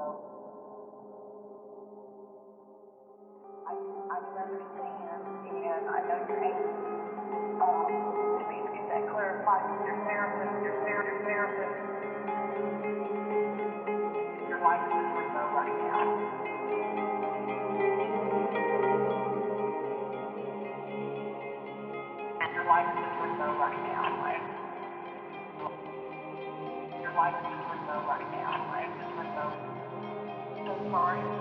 I can understand, and I know you're angry. We need to get that clarified with your therapist. Your life is in limbo right now. Your life is in limbo right now. Your life is in limbo right now. Life is in limbo. So sorry.